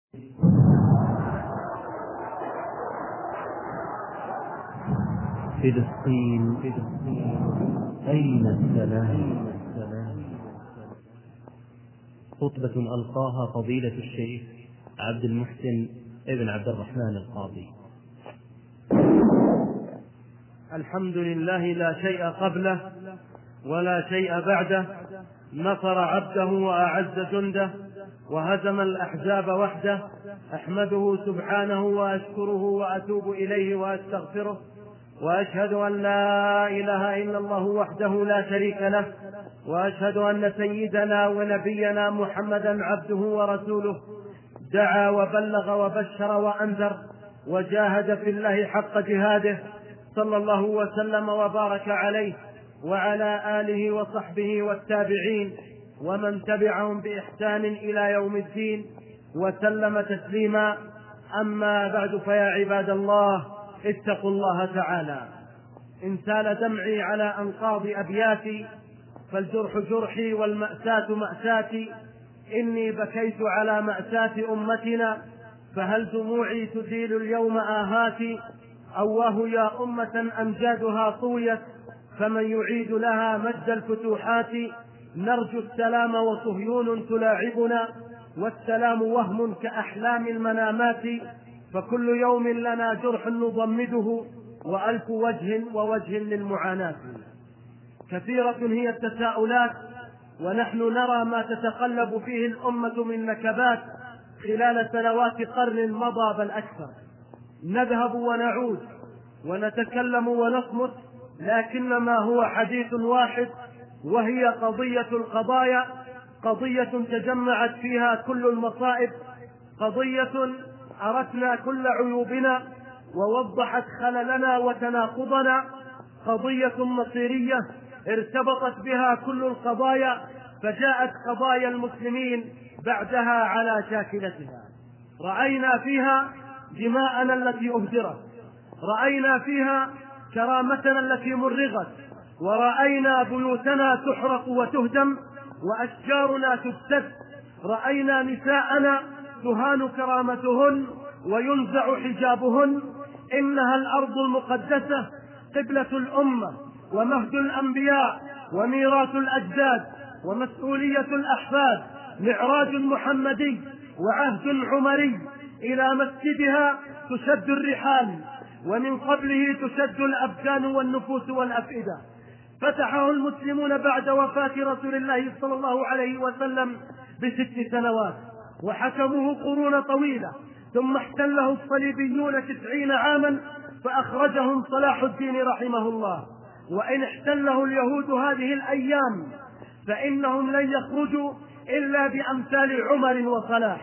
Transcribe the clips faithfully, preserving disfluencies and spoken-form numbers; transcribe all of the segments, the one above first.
فلسطين أين السلام؟ خطبة ألقاها فضيلة الشيخ عبد المحسن ابن عبد الرحمن القاضي. الحمد لله لا شيء قبله ولا شيء بعده، نصر عبده وأعز جنده وهزم الأحزاب وحده. أحمده سبحانه وأشكره وأتوب إليه وأستغفره، وأشهد أن لا إله إلا الله وحده لا شريك له، وأشهد أن سيدنا ونبينا محمدا عبده ورسوله، دعا وبلغ وبشر وأنذر وجاهد في الله حق جهاده، صلى الله وسلم وبارك عليه وعلى آله وصحبه والتابعين ومن تبعهم بإحسان إلى يوم الدين وسلم تسليما. أما بعد، فيا عباد الله اتقوا الله تعالى. إن سال دمعي على أنقاض أبياتي فالجرح جرحي والمأساة مأساتي، إني بكيت على مأساة أمتنا فهل دموعي تزيل اليوم آهاتي؟ أواه يا أمة أمجادها طويت فمن يعيد لها مجد الفتوحات؟ نرجو السلام وصهيون تلاعبنا والسلام وهم كأحلام المنامات، فكل يوم لنا جرح نضمده وألف وجه ووجه للمعاناة. كثيرة هي التساؤلات ونحن نرى ما تتقلب فيه الأمة من نكبات خلال سنوات قرن مضى بل أكثر. نذهب ونعود ونتكلم ونصمت، لكنما هو حديث واحد، وهي قضية القضايا، قضية تجمعت فيها كل المصائب، قضية أرتنا كل عيوبنا ووضحت خللنا وتناقضنا، قضية مصيرية ارتبطت بها كل القضايا، فجاءت قضايا المسلمين بعدها على شاكلتها. رأينا فيها دماءنا التي أهدرت، رأينا فيها كرامتنا التي مرغت، ورأينا بيوتنا تحرق وتهدم وأشجارنا تفتت، رأينا نساءنا تهان كرامتهن وينزع حجابهن. إنها الأرض المقدسة، قبلة الأمة ومهد الأنبياء وميراث الأجداد ومسؤولية الأحفاد، معراج محمدي وعهد عمري. إلى مسجدها تشد الرحال ومن قبله تشد الأبدان والنفوس والأفئدة. فتحه المسلمون بعد وفاة رسول الله صلى الله عليه وسلم بست سنوات وحكموه قرون طويلة، ثم احتله الصليبيون تسعين عاما فأخرجهم صلاح الدين رحمه الله. وإن احتله اليهود هذه الأيام فإنهم لن يخرجوا إلا بأمثال عمر وصلاح.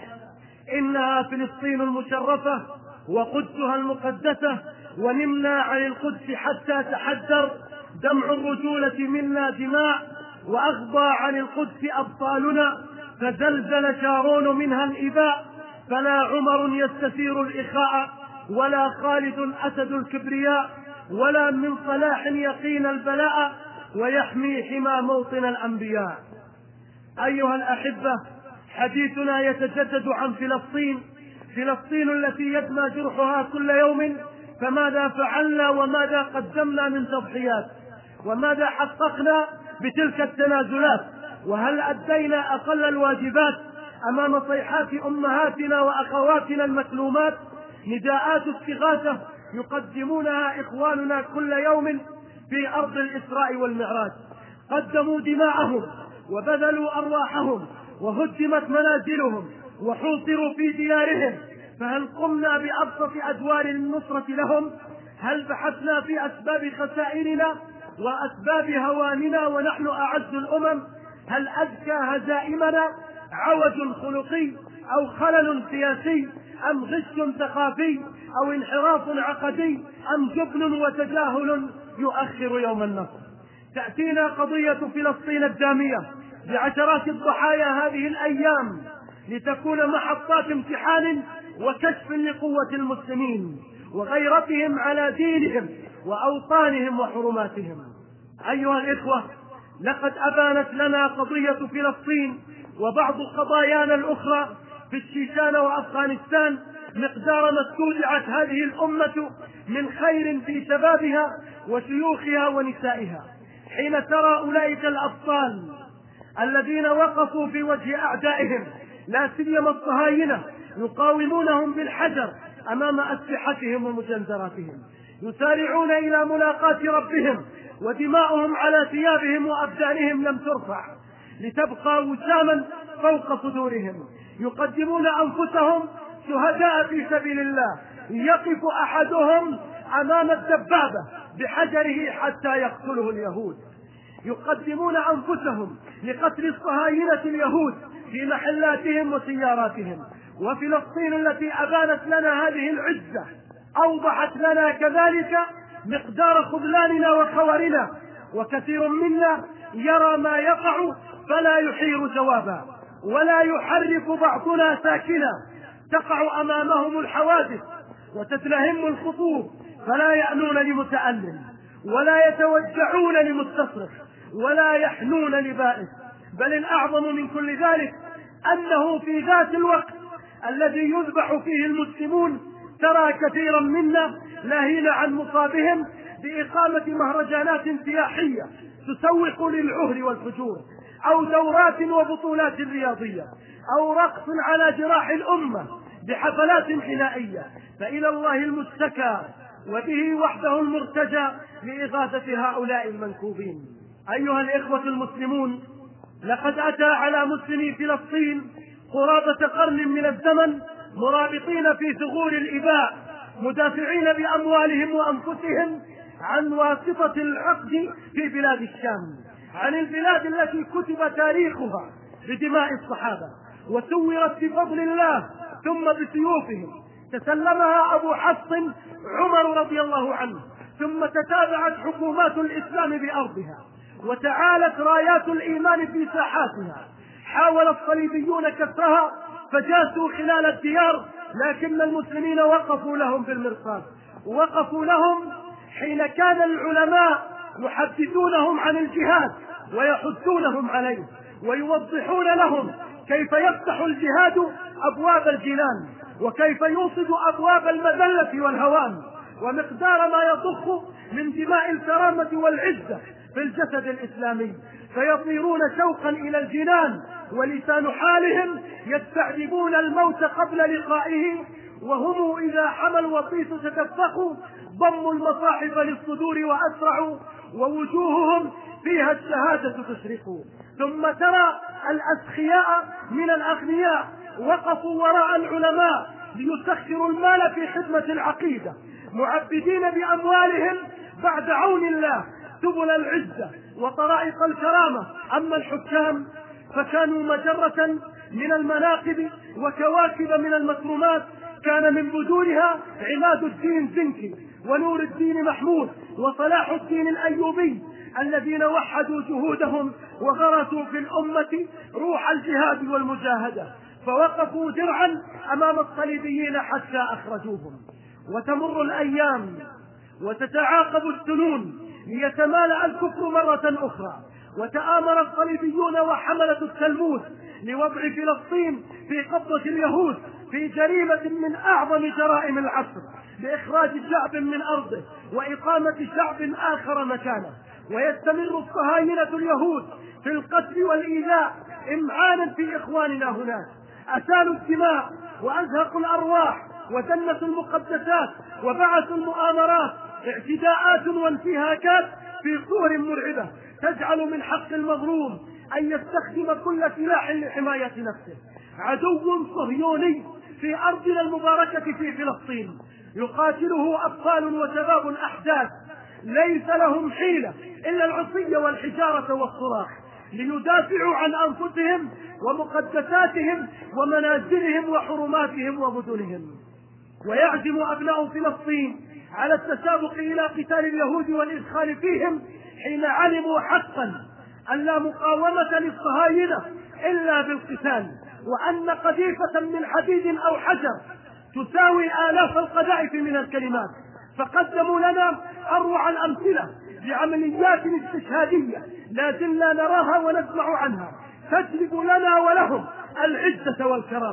إنها فلسطين المشرفة وقدسها المقدسة، ونمنا عن القدس حتى تحدر دمع الرجولة منا دماء، وأغضى عن القدس أبطالنا فزلزل شارون منها الإباء. فلا عمر يستثير الإخاء ولا خالد أسد الكبرياء، ولا من صلاح يقين البلاء ويحمي حمى موطن الأنبياء. أيها الأحبة، حديثنا يتجدد عن فلسطين، فلسطين التي يدمى جرحها كل يوم. فماذا فعلنا وماذا قدمنا من تضحيات، وماذا حققنا بتلك التنازلات، وهل أدينا أقل الواجبات أمام صيحات أمهاتنا وأخواتنا المكلومات؟ نداءات استغاثة يقدمونها إخواننا كل يوم في أرض الإسراء والمعراج، قدموا دماءهم وبذلوا أرواحهم وهدمت منازلهم وحوصروا في ديارهم، فهل قمنا بأبسط أدوار النصرة لهم؟ هل بحثنا في أسباب خسائرنا وأسباب هواننا ونحن أعز الأمم؟ هل أذكى هزائمنا عوج خلقي أو خلل سياسي أم غش ثقافي أو انحراف عقدي أم جبن وتجاهل يؤخر يوم النصر؟ تأتينا قضية فلسطين الدامية بعشرات الضحايا هذه الأيام لتكون محطات امتحان وكشف لقوة المسلمين وغيرتهم على دينهم وأوطانهم وحرماتهم. أيها الإخوة، لقد أبانت لنا قضية فلسطين وبعض قضايانا الأخرى في في الشيشان وأفغانستان مقدار ما استودعت هذه الأمة من خير في شبابها وشيوخها ونسائها، حين ترى أولئك الأبطال الذين وقفوا في وجه أعدائهم لا سيما الصهاينة يقاومونهم بالحجر أمام أسلحتهم ومجندراتهم، يسارعون إلى ملاقاة ربهم ودماؤهم على ثيابهم وأبدانهم لم ترفع لتبقى وساما فوق صدورهم، يقدمون أنفسهم شهداء في سبيل الله، يقف أحدهم أمام الدبابة بحجره حتى يقتله اليهود، يقدمون أنفسهم لقتل الصهاينة اليهود في محلاتهم وسياراتهم. وفلسطين التي أبانت لنا هذه العزة أوضحت لنا كذلك مقدار خذلاننا وخورنا، وكثير منا يرى ما يقع فلا يحير جوابا، ولا يحرك بعضنا ساكنا، تقع أمامهم الحوادث وتتلهم الخطوب فلا يأنون لمتألم، ولا يتوجعون لمستصرخ، ولا يحنون لبائس. بل الأعظم من كل ذلك أنه في ذات الوقت الذي يذبح فيه المسلمون ترى كثيرا منا لاهين عن مصابهم بإقامة مهرجانات سياحية تسوق للعهر والفجور، أو دورات وبطولات رياضية، أو رقص على جراح الأمة بحفلات حنائية. فإلى الله المشتكى وبه وحده المرتجى لإغاثة هؤلاء المنكوبين. أيها الإخوة المسلمون، لقد أتى على مسلمي فلسطين قرابة قرن من الزمن مرابطين في ثغور الإباء، مدافعين بأموالهم وأنفسهم عن واسطة العقد في بلاد الشام، عن البلاد التي كتب تاريخها بدماء الصحابة وسورت بفضل الله ثم بسيوفهم. تسلمها أبو حفص عمر رضي الله عنه، ثم تتابعت حكومات الإسلام بأرضها، وتعالت رايات الإيمان في ساحاتها. حاول الصليبيون كسرها فجاسوا خلال الديار، لكن المسلمين وقفوا لهم بالمرصاد، وقفوا لهم حين كان العلماء يحدثونهم عن الجهاد ويحثونهم عليه، ويوضحون لهم كيف يفتح الجهاد أبواب الجنان، وكيف يوصد أبواب المذلة والهوان، ومقدار ما يضخ من دماء الكرامة والعزة في الجسد الإسلامي، فيطيرون شوقا إلى الجنان، ولسان حالهم يستعذبون الموت قبل لقائه، وهم إذا حمى الوطيس تدفقوا ضموا المصاحف للصدور وأسرعوا، ووجوههم فيها الشهادة تشرق. ثم ترى الأسخياء من الأغنياء وقفوا وراء العلماء ليسخروا المال في خدمة العقيدة، معبدين بأموالهم بعد عون الله سبل العزة وطرائق الكرامة. أما الحكام فكانوا مجرة من المناقب وكواكب من المكرمات، كان من بدورها عماد الدين زنكي ونور الدين محمود وصلاح الدين الأيوبي، الذين وحدوا جهودهم وغرسوا في الأمة روح الجهاد والمجاهدة، فوقفوا درعا أمام الصليبيين حتى أخرجوهم. وتمر الأيام وتتعاقب السنون ليتمالأ الكفر مرة أخرى، وتآمر الصليبيون وحملة التلموذ لوضع فلسطين في قبضة اليهود في جريمة من أعظم جرائم العصر، لإخراج شعب من أرضه وإقامة شعب آخر مكانه. ويستمر الصهاينة اليهود في القتل والإيذاء إمعانا في إخواننا هناك، أسالوا الدماء وأزهقوا الأرواح ودنسوا المقدسات وبعثوا المؤامرات، اعتداءات وانتهاكات في صور مرعبة تجعل من حق المظلوم أن يستخدم كل سلاح لحماية نفسه. عدو صهيوني في أرضنا المباركة في فلسطين يقاتله أطفال وشباب أحداث ليس لهم حيلة إلا العصي والحجارة والصراخ ليدافعوا عن أنفسهم ومقدساتهم ومنازلهم وحرماتهم ومدنهم. ويعزم أبناء فلسطين على التسابق إلى قتال اليهود والإدخال فيهم حين علموا حقا أن لا مقاومة للصهاينة إلا بالقتال، وأن قذيفة من حديد أو حجر تساوي آلاف القذائف من الكلمات. فقدموا لنا أروع الأمثلة بعمليات استشهادية لا زلنا نراها ونسمع عنها، تجلب لنا ولهم العزة والكرامة.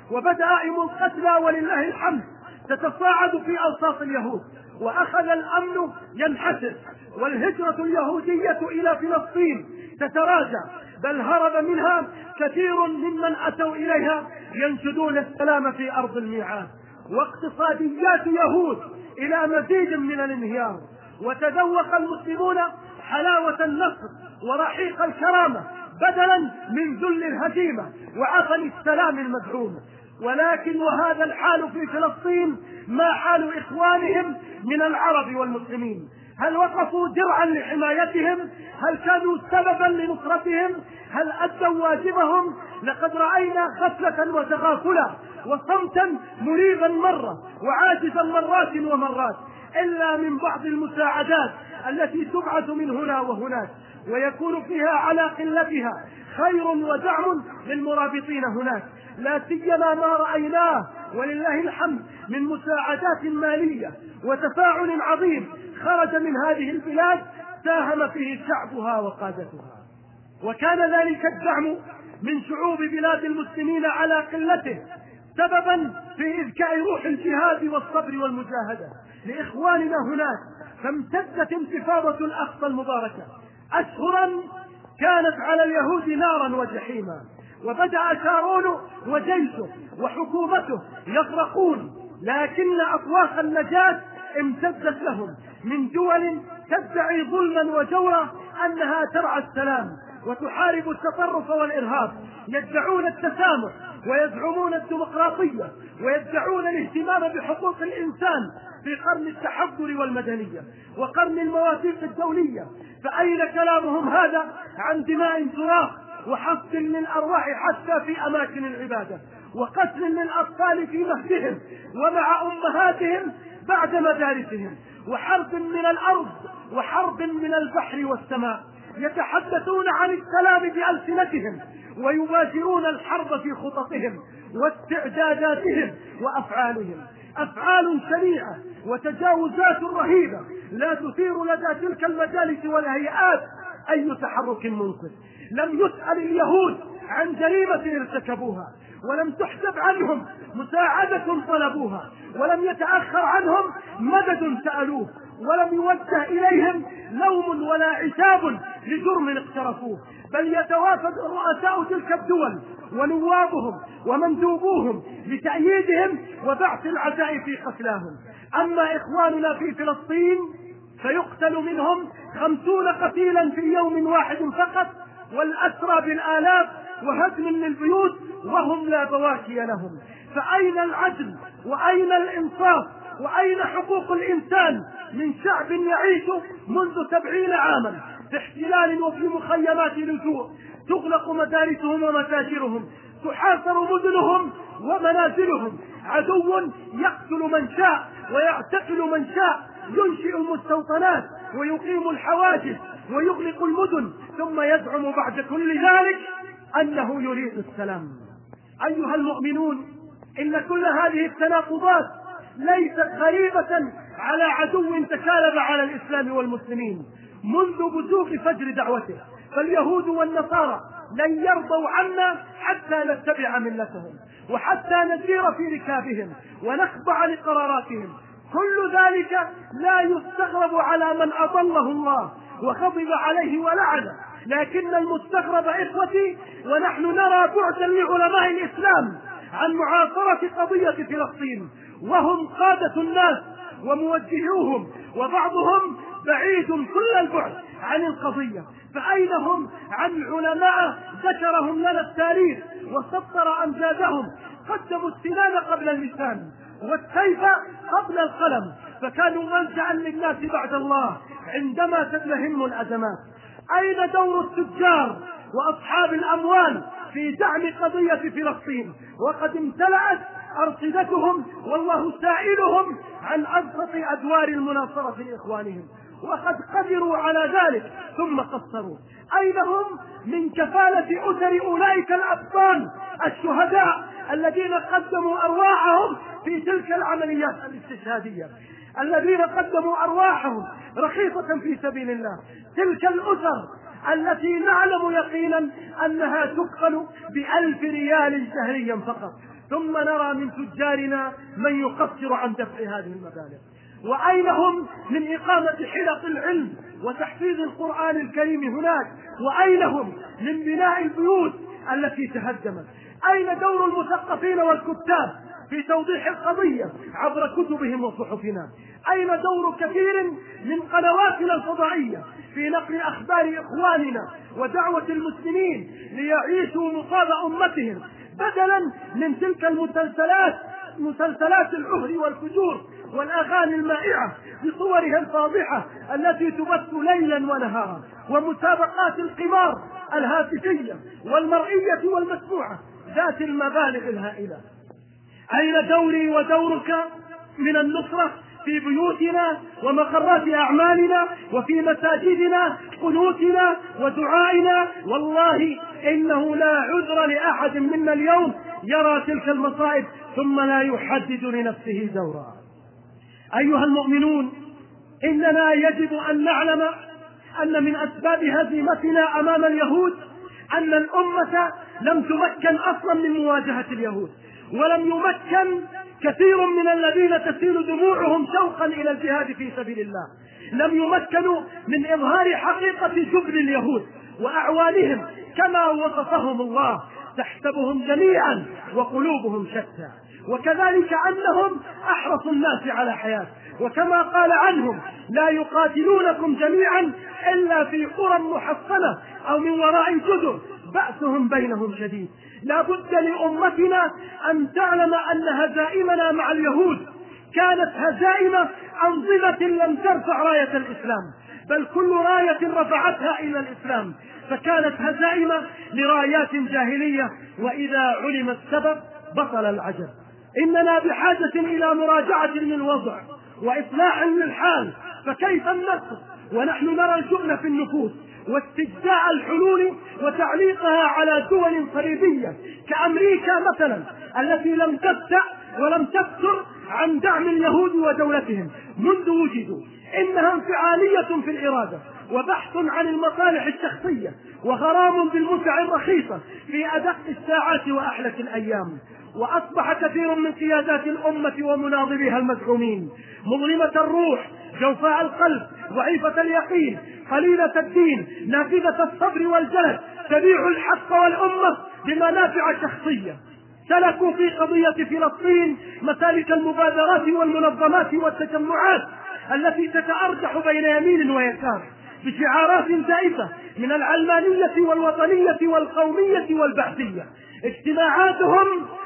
وبدائم القتلى ولله الحمد تتصاعد في أوساط اليهود، وأخذ الأمن ينحسر، والهجرة اليهودية إلى فلسطين تتراجع، بل هرب منها كثير ممن أتوا إليها ينشدون السلام في أرض الميعاد. واقتصاديات يهود إلى مزيد من الانهيار، وتذوق المسلمون حلاوة النصر ورحيق الكرامة بدلا من ذل الهزيمة وعفن السلام المزعوم. ولكن وهذا الحال في فلسطين ما حال إخوانهم من العرب والمسلمين؟ هل وقفوا درعا لحمايتهم؟ هل كانوا سببا لنصرتهم؟ هل أدوا واجبهم؟ لقد رأينا غفلة وتغافلا وصمتا مريبا مرة وعاجزا مرات ومرات، إلا من بعض المساعدات التي تبعث من هنا وهناك، ويكون فيها على قلتها خير ودعم للمرابطين هناك، لا سيما ما رأيناه ولله الحمد من مساعدات مالية وتفاعل عظيم خرج من هذه البلاد ساهم فيه شعبها وقادتها. وكان ذلك الدعم من شعوب بلاد المسلمين على قلته سببا في إذكاء روح الجهاد والصبر والمجاهدة لإخواننا هناك، فامتدت انتفاضة الأقصى المباركة أشهرا كانت على اليهود نارا وجحيما، وبدأ شارون وجيشه وحكومته يغرقون، لكن أطواق النجاة امتدت لهم من دول تدعي ظلما وجورا أنها ترعى السلام وتحارب التطرف والإرهاب، يدعون التسامح ويزعمون الديمقراطية ويدعون الاهتمام بحقوق الإنسان في قرن التحضر والمدنية وقرن المواثيق الدولية. فأين كلامهم هذا عن دماء تراق وحصد للأرواح حتى في أماكن العبادة، وقتل للأطفال في مهدهم ومع أمهاتهم بعد مدارسهم، وحرب من الأرض وحرب من البحر والسماء؟ يتحدثون عن السلام بألسنتهم ويباشرون الحرب في خططهم واستعداداتهم وأفعالهم، أفعال شنيعة وتجاوزات رهيبة لا تثير لدى تلك المجالس والهيئات أي تحرك منصف. لم يسأل اليهود عن جريمة ارتكبوها، ولم تحسب عنهم مساعدة طلبوها، ولم يتأخر عنهم مدد سألوه، ولم يوجه إليهم لوم ولا عتاب لجرم اقترفوه، بل يتوافد رؤساء تلك الدول ونوابهم ومندوبوهم لتأييدهم وبعث العزاء في قتلاهم. أما إخواننا في فلسطين فيقتل منهم خمسون قتيلا في يوم واحد فقط، والأسرى بالآلاف، وهدم للبيوت وهم لا بواكي لهم. فأين العدل وأين الإنصاف وأين حقوق الإنسان من شعب يعيش منذ سبعين عاما في احتلال وفي مخيمات لجوء، تغلق مدارسهم ومتاجرهم، تحاصر مدنهم ومنازلهم، عدو يقتل من شاء ويعتقل من شاء، ينشئ المستوطنات ويقيم الحواجز ويغلق المدن، ثم يزعم بعد كل ذلك أنه يريد السلام. أيها المؤمنون، إن كل هذه التناقضات ليست غريبة على عدو تكالب على الإسلام والمسلمين منذ بزوغ فجر دعوته، فاليهود والنصارى لن يرضوا عنا حتى نتبع ملتهم وحتى نسير في ركابهم ونخضع لقراراتهم. كل ذلك لا يستغرب على من أضله الله وغضب عليه ولعنه، لكن المستغرب إخوتي ونحن نرى بعدا لعلماء الإسلام عن معاصرة قضية فلسطين، وهم قادة الناس وموجهوهم، وبعضهم بعيد كل البعد عن القضية. فأين هم عن علماء ذكرهم لنا التاريخ وسطر أمجادهم؟ قدموا السنان قبل اللسان والسيف قبل القلم، فكانوا ملجأ للناس بعد الله عندما تدلهم الأزمات. أين دور التجار وأصحاب الأموال في دعم قضية فلسطين وقد امتلأت أرصدتهم والله سائلهم عن أبسط أدوار المناصرة لإخوانهم، وقد قدروا على ذلك ثم قصروا؟ أين هم من كفالة أسر أولئك الأبطال الشهداء الذين قدموا أرواحهم في تلك العمليات الاستشهادية، الذين قدموا أرواحهم رخيصة في سبيل الله؟ تلك الأسر التي نعلم يقينا أنها تكفل بألف ريال شهريا فقط، ثم نرى من تجارنا من يقصر عن دفع هذه المبالغ. وأين هم من إقامة حلق العلم وتحفيظ القرآن الكريم هناك؟ وأين هم من بناء البيوت التي تهدمت؟ أين دور المثقفين والكتاب في توضيح القضية عبر كتبهم وصحفنا؟ أين دور كثير من قنواتنا الفضائية في نقل أخبار إخواننا ودعوة المسلمين ليعيشوا مصاب أمتهم، بدلا من تلك المسلسلات مسلسلات العهر والفجور والأغاني المائعة بصورها الفاضحة التي تبث ليلا ونهارا، ومسابقات القمار الهاتفية والمرئية والمسموعة ذات المبالغ الهائلة؟ أين دوري ودورك من النصرة في بيوتنا ومقرات أعمالنا وفي مساجدنا قنوتنا ودعائنا؟ والله إنه لا عذر لأحد منا اليوم يرى تلك المصائب ثم لا يحدد لنفسه دورا. أيها المؤمنون، إننا يجب أن نعلم أن من أسباب هزيمتنا أمام اليهود أن الأمة لم تمكن أصلا من مواجهة اليهود، ولم يمكن كثير من الذين تسيل دموعهم شوقا إلى الجهاد في سبيل الله، لم يمكنوا من إظهار حقيقة جبن اليهود وأعوانهم كما وصفهم الله: تحسبهم جميعا وقلوبهم شتى. وكذلك أنهم أحرص الناس على حياة، وكما قال عنهم: لا يقاتلونكم جميعا إلا في قرى محصنة أو من وراء جدر بأسهم بينهم شديد. لا بد لأمتنا أن تعلم أن هزائمنا مع اليهود كانت هزائم أنظمة لم ترفع راية الإسلام، بل كل راية رفعتها إلى الإسلام، فكانت هزائم لرايات جاهلية، وإذا علم السبب بطل العجب. إننا بحاجة إلى مراجعة للوضع وإصلاح للحال، فكيف النصر ونحن نرى الجبن في النفوس واستجزاء الحلول وتعليقها على دول صليبية كأمريكا مثلا، التي لم تبتع ولم تفتر عن دعم اليهود ودولتهم منذ وجدوا. إنها انفعالية في الإرادة وبحث عن المصالح الشخصية وغرام بالمتع الرخيصة في أدق الساعات وأحلك الأيام. وأصبح كثير من قيادات الأمة ومناظريها المزعومين مظلمة الروح، جوفاء القلب، ضعيفة اليقين، قليلة الدين، نافذة الصبر والجلد، تبيع الحق والأمة بمنافع شخصية. سلكوا في قضية فلسطين مسالك المبادرات والمنظمات والتجمعات التي تتأرجح بين يمين ويسار بشعارات زائفة من العلمانية والوطنية والقومية والبعثية. اجتماعاتهم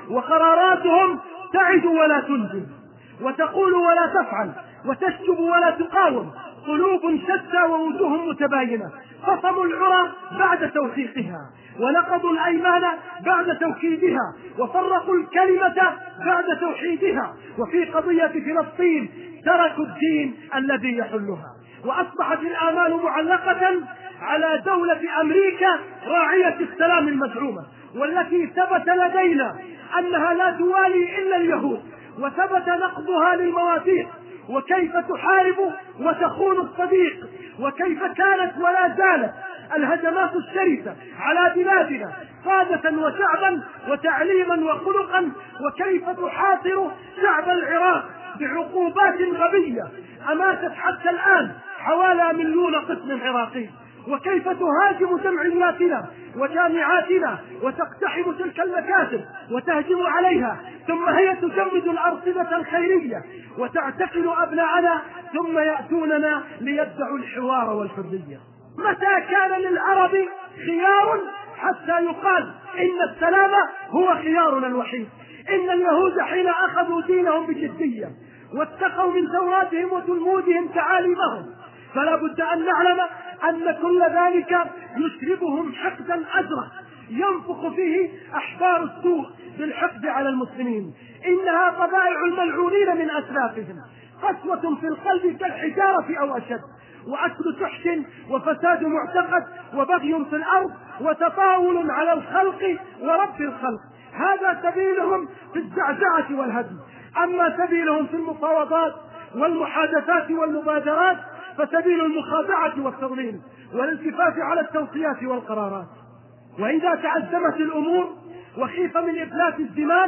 وقراراتهم تعد ولا تنجز، وتقول ولا تفعل، وتشجب ولا تقاوم، قلوب شتى ووجوه متباينة. خصموا العرى بعد توثيقها، ونقضوا الأيمان بعد توكيدها، وفرقوا الكلمة بعد توحيدها. وفي قضية فلسطين تركوا الدين الذي يحلها، وأصبحت الآمال معلقة على دولة أمريكا راعية السلام المزعومة، والتي ثبت لدينا أنها لا توالي إلا اليهود، وثبت نقضها للمواثيق، وكيف تحارب وتخون الصديق، وكيف كانت ولا زالت الهجمات الشرسة على بلادنا قادة وشعبا وتعليما وخلقا، وكيف تحاصر شعب العراق بعقوبات غبية أماتت حتى الآن حوالي مليون قسم عراقي، وكيف تهاجم جمعياتنا وجامعاتنا وتقتحم تلك المكاتب وتهجم عليها، ثم هي تجمد الأرصدة الخيرية وتعتقل أبناءنا، ثم يأتوننا ليدعوا الحوار والحرية. متى كان للعرب خيار حتى يقال إن السلام هو خيارنا الوحيد؟ إن اليهود حين أخذوا دينهم بجدية واتقوا من ثوراتهم وتلمودهم تعاليمهم، فلا بد أن نعلم أن كل ذلك يشربهم حقدا أزرق ينفخ فيه أحبار السوء بالحقد على المسلمين. إنها طبائع الملعونين من أسلافهم، قسوة في القلب كالحجارة أو أشد، وأكل سحت وفساد معتقد وبغي في الأرض وتطاول على الخلق ورب الخلق. هذا سبيلهم في الزعزعة والهدم. أما سبيلهم في المفاوضات والمحادثات والمبادرات فسبيل المخادعة والتضليل والالتفاف على التوصيات والقرارات. وإذا تعزمت الأمور وخيف من إفلات الزمان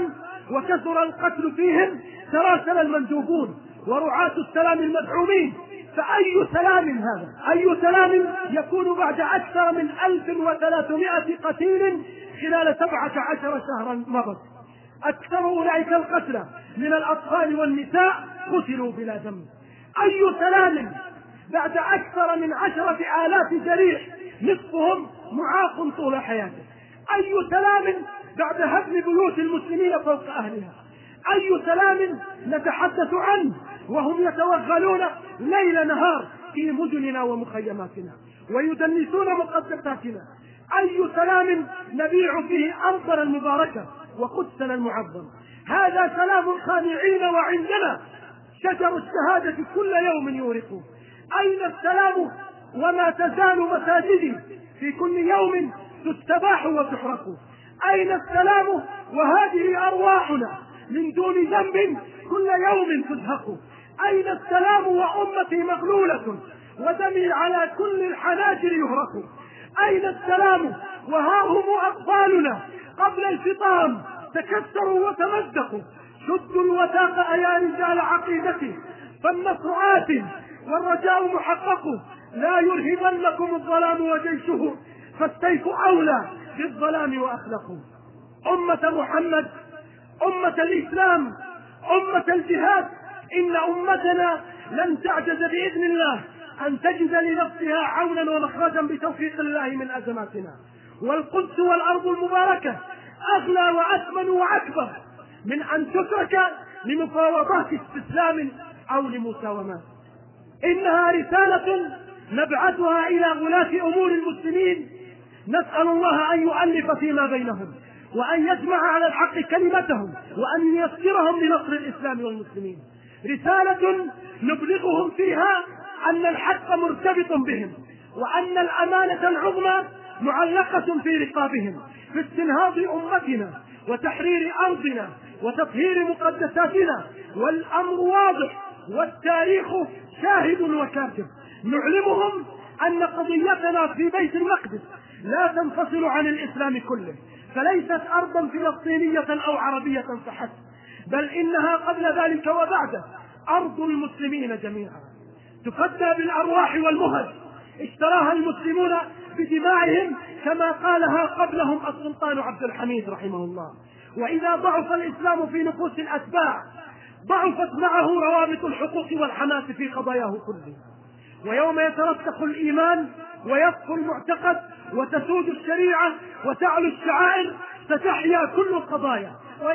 وكثر القتل فيهم تراسل المندوبون ورعاة السلام المدعومين. فأي سلام هذا؟ أي سلام يكون بعد أكثر من ألف وثلاثمائة قتيل خلال سبعة عشر شهرا مضت؟ أكثر أولئك القتلى من الأطفال والنساء قتلوا بلا ذنب. أي سلام بعد أكثر من عشرة آلاف جريح نصفهم معاق طول حياته؟ أي سلام بعد هدم بيوت المسلمين فوق أهلها؟ أي سلام نتحدث عنه وهم يتوغلون ليل نهار في مدننا ومخيماتنا ويدنسون مقدساتنا؟ أي سلام نبيع فيه أرضنا المباركة وقدسنا المعظم؟ هذا سلام خانعين وعندنا شجر الشهادة كل يوم يورقه. أين السلام وما تزال مساجدي في كل يوم تستباح وتحرق؟ أين السلام وهذه أرواحنا من دون ذنب كل يوم تزهق؟ أين السلام وأمتي مغلولة ودمي على كل الحناجر يهرق؟ أين السلام وها هم أطفالنا قبل الفطام تكسروا وتمزقوا؟ شدوا الوثاق يا رجال عقيدتي فالنصر آت والرجاء محقق. لا يرهبنكم الظلام وجيشه فالسيف أولى بالظلام وأخلق. أمة محمد، أمة الإسلام، أمة الجهاد، إن أمتنا لن تعجز بإذن الله أن تجد لنفسها عونا ومخرجا بتوفيق الله من أزماتنا. والقدس والأرض المباركة أغلى وأثمن وأكبر من أن تترك لمفاوضات استسلام أو لمساومات. إنها رسالة نبعثها إلى غلاة أمور المسلمين، نسأل الله أن يؤلف فيما بينهم وأن يجمع على الحق كلمتهم وأن ييسرهم لنصر الإسلام والمسلمين. رسالة نبلغهم فيها أن الحق مرتبط بهم وأن الأمانة العظمى معلقة في رقابهم في استنهاض أمتنا وتحرير أرضنا وتطهير مقدساتنا. والأمر واضح والتاريخ شاهد وكاتب. نعلمهم أن قضيتنا في بيت المقدس لا تنفصل عن الإسلام كله، فليست أرضا فلسطينية أو عربية فحسب، بل إنها قبل ذلك وبعده أرض المسلمين جميعا، تفدى بالأرواح والمهج اشتراها المسلمون بدمائهم كما قالها قبلهم السلطان عبد الحميد رحمه الله. وإذا ضعف الإسلام في نفوس الأتباع ضعفت معه روابط الحقوق والحماس في قضاياه كلها. ويوم يترسخ الإيمان ويصفو المعتقد وتسود الشريعة وتعلو الشعائر ستحيا كل القضايا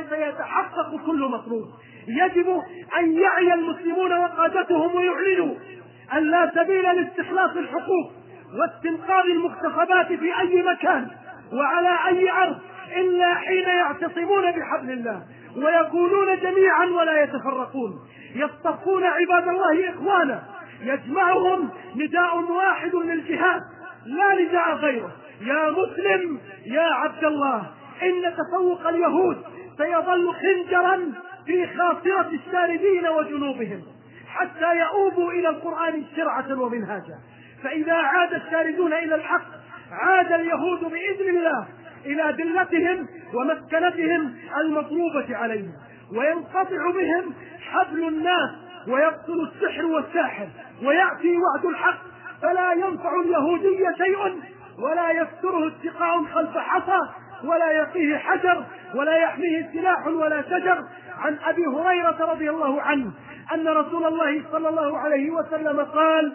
وسيتحقق كل مطلوب. يجب أن يعي المسلمون وقادتهم ويعلنوا أن لا سبيل لاستخلاص الحقوق واستنقاذ المغتصبات في أي مكان وعلى أي أرض إلا حين يعتصمون بحبل الله ويكونون جميعا ولا يتفرقون، يصطفون عباد الله إخوانا، يجمعهم نداء واحد للجهاد لا نداء غيره. يا مسلم يا عبد الله، إن تفوق اليهود سيظل خنجرا في خاصرة الشاردين وجنوبهم حتى يؤوبوا إلى القرآن شرعة ومنهاجا. فإذا عاد الشاردون إلى الحق عاد اليهود بإذن الله إلى دلتهم ومسكنتهم المطلوبة عليهم، وينقطع بهم حبل الناس ويبطل السحر والساحر ويأتي وعد الحق فلا ينفع اليهودي شيء ولا يستره اتقاء خلف حصى ولا يقيه حجر ولا يحميه سلاح ولا شجر. عن أبي هريرة رضي الله عنه أن رسول الله صلى الله عليه وسلم قال: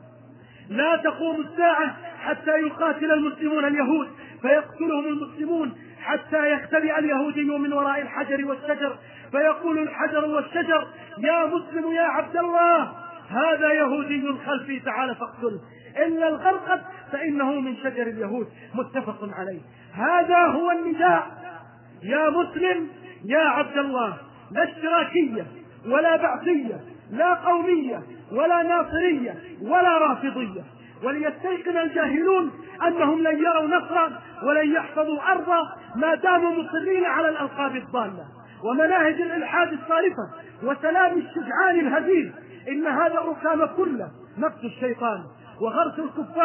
لا تقوم الساعة حتى يقاتل المسلمون اليهود فيقتلهم المسلمون حتى يختبئ اليهودي من وراء الحجر والشجر فيقول الحجر والشجر: يا مسلم يا عبد الله، هذا يهودي خلفي تعال فاقتله، إلا الغرقد فإنه من شجر اليهود. متفق عليه. هذا هو النداء: يا مسلم يا عبد الله، لا اشتراكية ولا بعثية، لا قومية ولا ناصرية ولا رافضية. وليستيقن الجاهلون أنهم لن يروا نصرا ولن يحفظوا أرضا ما داموا مصرين على الألقاب الضالة ومناهج الإلحاد الصارفة وسلام الشجعان الهزيل. إن هذا الركام كله نفس الشيطان وغرس الكفار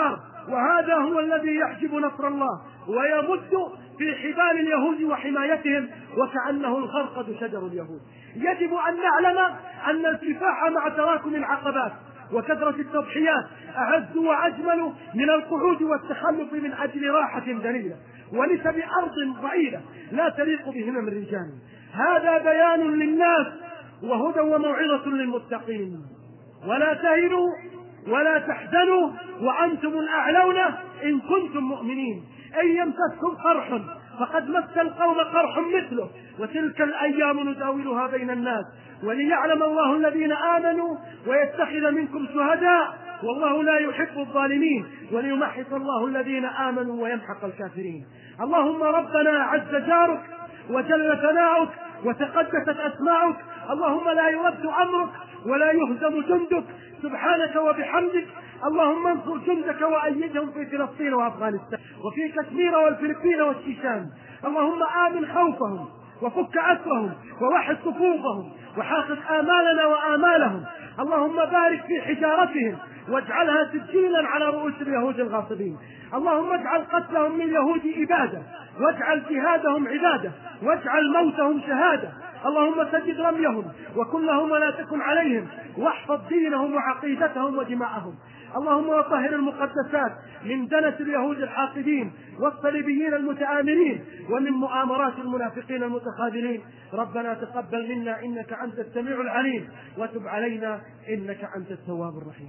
وهذا هو الذي يحجب نصر الله ويمد في حبال اليهود وحمايتهم، وكأنه الغرقد شجر اليهود. يجب أن نعلم أن الكفاح مع تراكم العقبات وكثرة التضحيات أعز وأجمل من القعود والتخلف من أجل راحة دليلة ونسب أرض ضئيلة لا تليق بهم الرجال. هذا بيان للناس وهدى وموعظة للمتقين. ولا تهنوا ولا تحزنوا وأنتم الأعلون إن كنتم مؤمنين. إن يمسسكم قرح فقد مس القوم قرح مثله وتلك الأيام نداولها بين الناس وليعلم الله الذين آمنوا ويتخذ منكم شهداء والله لا يحب الظالمين وليمحص الله الذين آمنوا ويمحق الكافرين. اللهم ربنا عز جارك وجل ثناؤك وتقدست أسماؤك، اللهم لا يرد أمرك ولا يهزم جندك سبحانك وبحمدك. اللهم انصر جندك وأيدهم في فلسطين وأفغانستان وفي كشمير والفلبين والشيشان. اللهم آمن خوفهم وفك أسرهم ووحد صفوفهم وحقق آمالنا وآمالهم. اللهم بارك في حجارتهم واجعلها سجيلا على رؤوس اليهود الغاصبين. اللهم اجعل قتلهم من اليهود إبادة واجعل جهادهم عبادة واجعل موتهم شهادة. اللهم سدد رميهم وكن لهم ولا تكن عليهم واحفظ دينهم وعقيدتهم ودماءهم. اللهم وطهر المقدسات من دنس اليهود الحاقدين والصليبيين المتآمرين ومن مؤامرات المنافقين المتخاذلين. ربنا تقبل منا إنك أنت السميع العليم وتب علينا إنك أنت التواب الرحيم.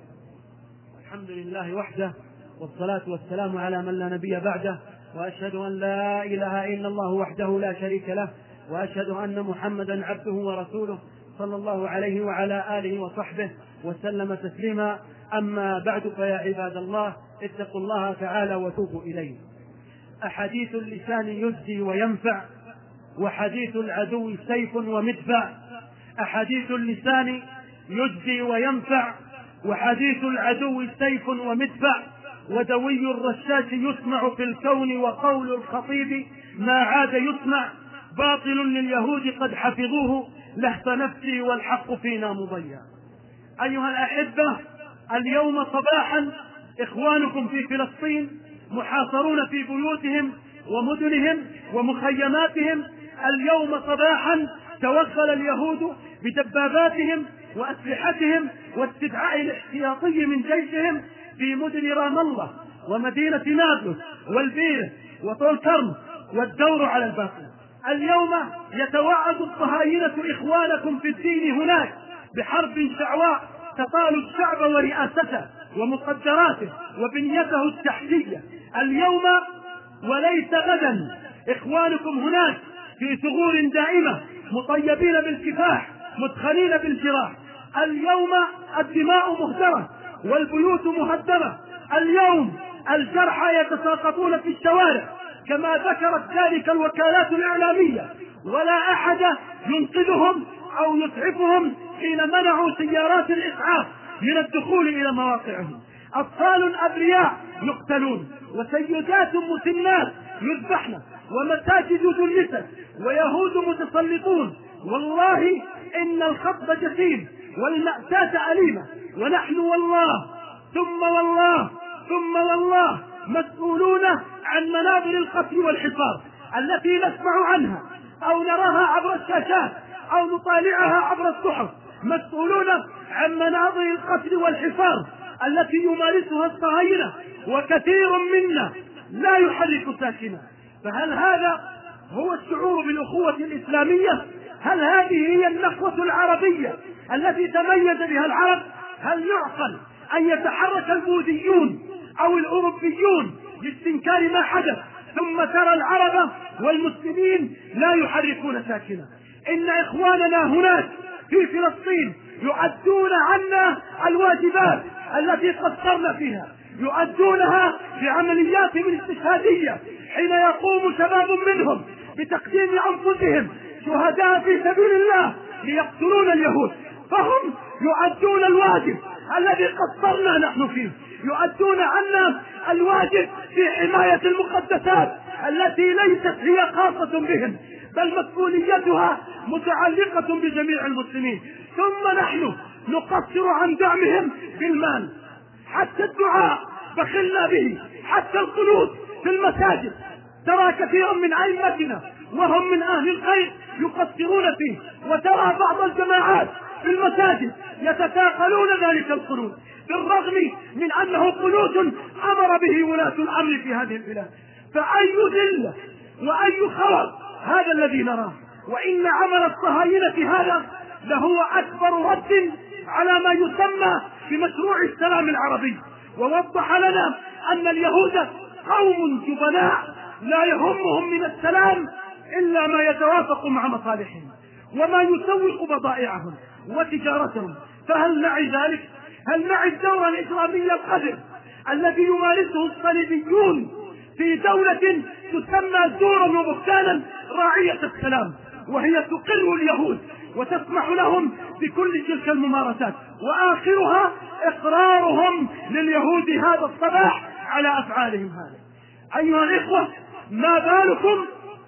الحمد لله وحده والصلاة والسلام على من لا نبي بعده، وأشهد أن لا إله إلا الله وحده لا شريك له، وأشهد أن محمدا عبده ورسوله صلى الله عليه وعلى آله وصحبه وسلم تسليما. أما بعد فيا عباد الله اتقوا الله تعالى وتوبوا إليه. أحاديث اللسان يجزي وينفع وحديث العدو سيف ومدفع. أحاديث اللسان يجزي وينفع وحديث العدو سيف ومدفع. ودوي الرشاش يسمع في الكون وقول الخطيب ما عاد يسمع. باطل لليهود قد حفظوه لهف نفسي والحق فينا مضيع. أيها الأحبة، اليوم صباحا إخوانكم في فلسطين محاصرون في بيوتهم ومدنهم ومخيماتهم. اليوم صباحا توغل اليهود بدباباتهم وأسلحتهم واستدعاء الاحتياطي من جيشهم في مدن رام الله ومدينة نابلس والبيرة وطول كرم والدور على الباقي. اليوم يتوعد الصهاينة إخوانكم في الدين هناك بحرب شعواء تطال الشعب ورئاسته ومقدراته وبنيته التحتية. اليوم وليس غدا إخوانكم هناك في ثغور دائمة مطيبين بالكفاح مدخلين بالجراح. اليوم الدماء مهدرة والبيوت مهدمة. اليوم الجرحى يتساقطون في الشوارع كما ذكرت ذلك الوكالات الإعلامية، ولا أحد ينقذهم أو يسعفهم حين منعوا سيارات الإسعاف من الدخول إلى مواقعهم. أطفال أبرياء يقتلون وسيدات مسنات يذبحن ومساجد دنست ويهود متسلطون. والله إن الخطب جسيم والمأساة أليمة، ونحن والله ثم والله ثم والله مسؤولون عن منابر القتل والحصار التي نسمع عنها أو نراها عبر الشاشات أو نطالعها عبر الصحف. مسؤولون عن مناظر القتل والحصار التي يمارسها الصهاينة، وكثير منا لا يحرك ساكنا. فهل هذا هو الشعور بالأخوة الإسلامية؟ هل هذه هي النخوة العربية التي تميز بها العرب؟ هل يعقل أن يتحرك البوذيون أو الأوروبيون لاستنكار ما حدث ثم ترى العرب والمسلمين لا يحركون ساكنا؟ إن إخواننا هناك في فلسطين يؤدون عنا الواجبات التي قصرنا فيها، يؤدونها في عملياتهم الاستشهادية حين يقوم شباب منهم بتقديم أنفسهم شهداء في سبيل الله ليقتلون اليهود، فهم يؤدون الواجب الذي قصرنا نحن فيه، يؤدون عنا الواجب في حماية المقدسات التي ليست هي خاصة بهم بل مسؤوليتها متعلقة بجميع المسلمين. ثم نحن نقصر عن دعمهم بالمال، حتى الدعاء بخلنا به، حتى القنوت في المساجد ترى كثيرا من أئمتنا وهم من أهل الخير يقصرون فيه، وترى بعض الجماعات في المساجد يتثاقلون ذلك القنوت بالرغم من أنه قنوت أمر به ولاة الأمر في هذه البلاد. فأي ذلة وأي خرق هذا الذي نراه، وإن عمل الصهاينة هذا لهو أكبر رد على ما يسمى بمشروع السلام العربي، ووضح لنا أن اليهود قوم جبناء لا يهمهم من السلام إلا ما يتوافق مع مصالحهم وما يسوق بضائعهم وتجارتهم. فهل نعي ذلك؟ هل نعي الدور الإجرامي القذر الذي يمارسه الصليبيون في دولة تسمى زورا وبهتانا راعية السلام، وهي تقر اليهود وتسمح لهم بكل تلك الممارسات، وآخرها إقرارهم لليهود هذا الصباح على أفعالهم هذه. أيها الإخوة، ما بالكم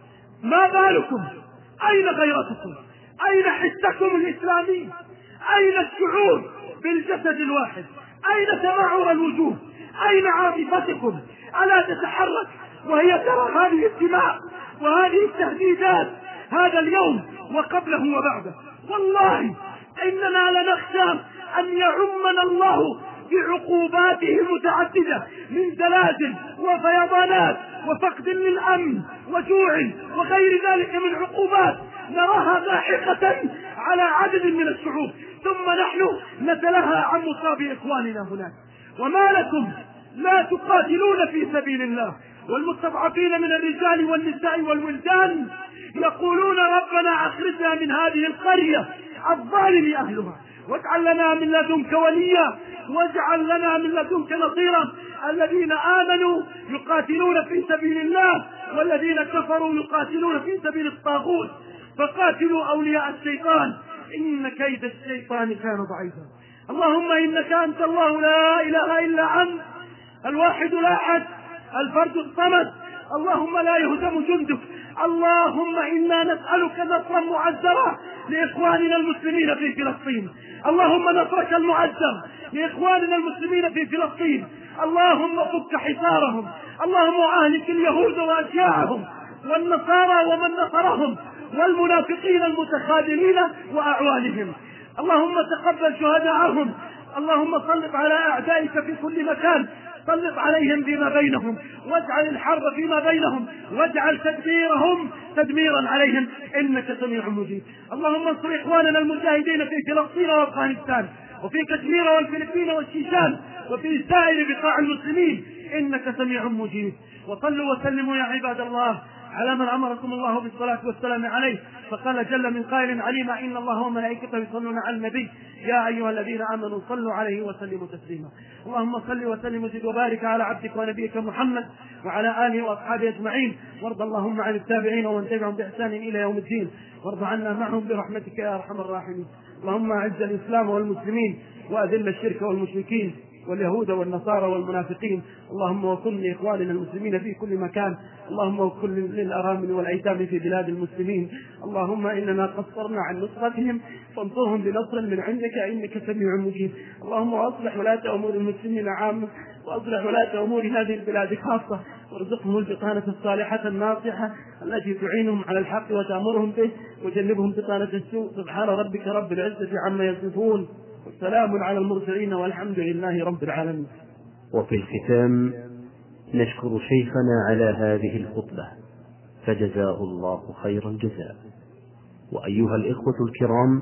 ما بالكم أين غيرتكم؟ أين حسكم الإسلامي؟ أين الشعور بالجسد الواحد؟ أين تمعر الوجوه؟ أين عاطفتكم؟ ألا تتحرك وهي ترى هذه الدماء وهذه التهديدات هذا اليوم وقبله وبعده؟ والله إننا لنخشى أن يعمنا الله بعقوباته المتعددة من زلازل وفيضانات وفقد للأمن وجوع وغير ذلك من عقوبات نراها لاحقة على عدد من الشعوب، ثم نحن نتلهى عن مصاب إخواننا هناك. وما لكم لا تقاتلون في سبيل الله؟ والمستضعفين من الرجال والنساء والولدان يقولون ربنا أخرجنا من هذه القرية الظالم أهلها واجعل لنا من لدنك وليا واجعل لنا من لدنك نصيرا. الذين آمنوا يقاتلون في سبيل الله والذين كفروا يقاتلون في سبيل الطاغوت، فقاتلوا أولياء الشيطان إن كيد الشيطان كان ضعيفا. اللهم إنك أنت الله لا إله إلا أنت الواحد الأحد الفرد الصمد، اللهم لا يهزم جندك. اللهم إنا نسألك نصرا معزرا لإخواننا المسلمين في فلسطين، اللهم نصرك المعزر لإخواننا المسلمين في فلسطين، اللهم فك حصارهم، اللهم أهلك اليهود وأشياعهم والنصارى ومن نصرهم والمنافقين المتخاذلين وأعوانهم، اللهم تقبل شهداءهم، اللهم سلط على أعدائك في كل مكان، سلط عليهم فيما بينهم، واجعل الحرب فيما بينهم، واجعل تدميرهم تدميرا عليهم إنك سميع مجيب. اللهم انصر إخواننا المجاهدين في فلسطين وأفغانستان وفي كشمير والفلبين والشيشان وفي سائر بقاع المسلمين إنك سميع مجيب. وصلوا وسلموا يا عباد الله على من أمركم الله بالصلاة والسلام عليه، فقال جل من قائل عليما إن الله وملائكته يصلون على النبي يا أيها الذين آمنوا صلوا عليه وسلموا تسليما. اللهم صل وسلم وزد وبارك على عبدك ونبيك محمد وعلى آله وأصحابه أجمعين، وارض اللهم عن التابعين ومن تبعهم بإحسان إلى يوم الدين، وارض عنا معهم برحمتك يا أرحم الراحمين. اللهم أعز الإسلام والمسلمين وأذل الشرك والمشركين واليهود والنصارى والمنافقين. اللهم وكن لإخواننا المسلمين في كل مكان، اللهم وكن للأرامل والأيتام في بلاد المسلمين. اللهم إننا قصرنا عن نصرتهم فانصرهم بنصر من عندك إنك سميع مجيب. اللهم أصلح ولاة أمور المسلمين عامة وأصلح ولاة أمور هذه البلاد خاصة، وارزقهم البطانة الصالحة الناصحة التي تعينهم على الحق وتأمرهم به، وجنبهم بطانة السوء. سبحان ربك رب العزة عما يصفون، والسلام على المرسلين والحمد لله رب العالمين. وفي الختام نشكر شيخنا على هذه الخطبة فجزاه الله خير الجزاء. وأيها الإخوة الكرام،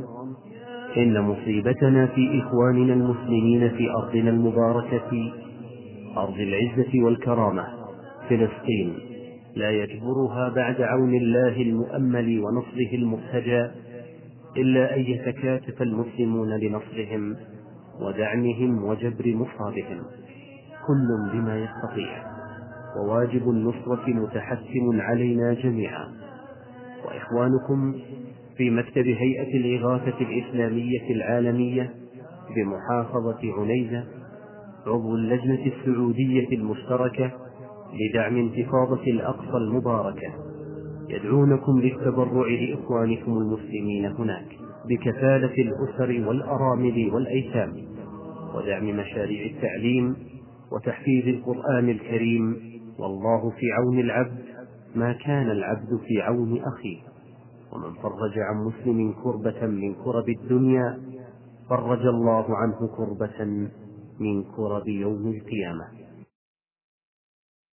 إن مصيبتنا في إخواننا المسلمين في أرضنا المباركة أرض العزة والكرامة فلسطين لا يجبرها بعد عون الله المؤمل ونصره المرتجى إلا أن يتكاتف المسلمون لنصرهم ودعمهم وجبر مصابهم، كل بما يستطيع، وواجب النصرة متحتم علينا جميعا. وإخوانكم في مكتب هيئة الإغاثة الإسلامية العالمية بمحافظة عنيزة عضو اللجنة السعودية المشتركة لدعم انتفاضة الأقصى المباركة يدعونكم للتبرع لإخوانكم المسلمين هناك بكفالة الأسر والأرامل والأيتام ودعم مشاريع التعليم وتحفيظ القرآن الكريم. والله في عون العبد ما كان العبد في عون أخيه. ومن فرج عن مسلم كربة من كرب الدنيا فرج الله عنه كربة من كرب يوم القيامة.